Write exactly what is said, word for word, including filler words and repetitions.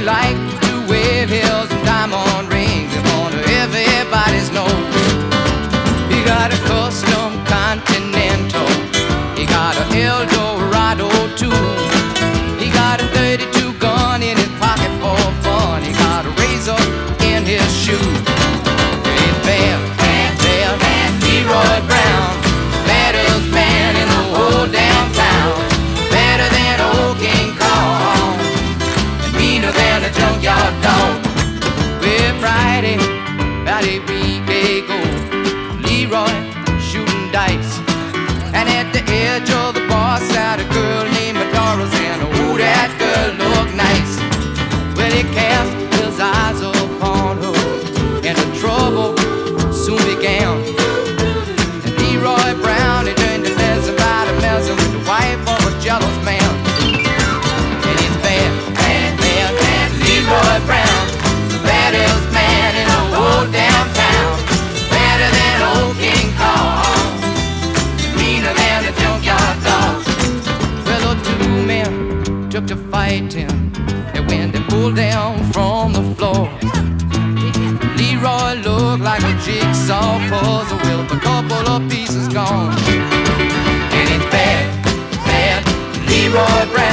like to wear heels and diamond rings in front of everybody's nose. He got a custom Continental, he got a Eldorado too. He got a thirty-two gun in his pocket for fun. He got a razor in his shoe. Hey, bam, bam, bam, bam, Leroy Brown, baddest man in the whole damn town. Better than old King Kong, and meaner than a junkyard dog. Well, Friday, about a week ago, Leroy shooting dice, and at the edge of the bar sat a girl named Medora, and oh, that girl looked nice. Well, he cast his eyes upon her, and the trouble soon began. And Leroy Brown, he turned to mess about a messing with the wife of a jealous man. And he's bad, bad, bad, bad, Leroy Brown, the baddest man in the whole damn town. Better than old King Kong, meaner than a junkyard dog. Well, the two men took to fighting, and when they pulled down from the floor, Leroy looked like a jigsaw puzzle with a couple of pieces gone. And it's bad, bad, Leroy Brown.